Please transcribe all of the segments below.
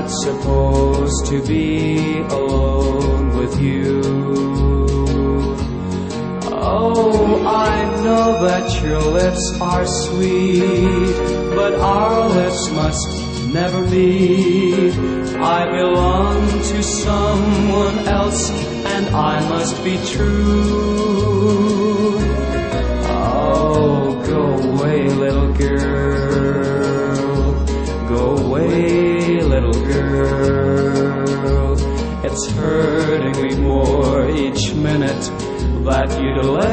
not supposed to be alone with you. Oh, I know that your lips are sweet, but our lips must never meet. I belong to someone else, and I must be true. Oh, go away, little girl. Go away, little girl. It's hurting me more each minute that you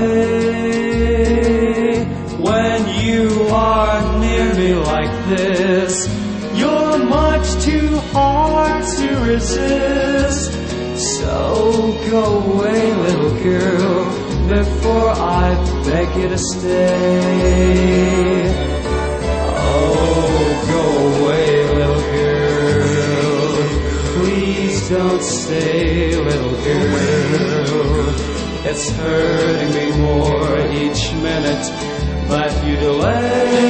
delay. When you are near me like this, you're much too hard to resist. So go away, little girl, before I beg you to stay. Oh, go away, little girl. Please don't stay, little girl. It's hurting me more each minute that you delay.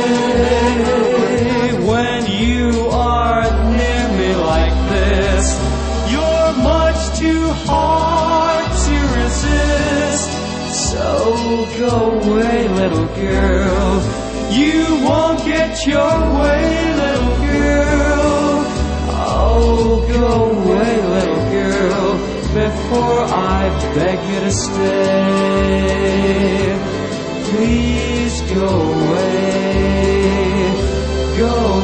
When you are near me like this, you're much too hard to resist. So go away, little girl. You won't get your way, little girl. Oh, go away, little girl, before I beg you to stay. Please go away, go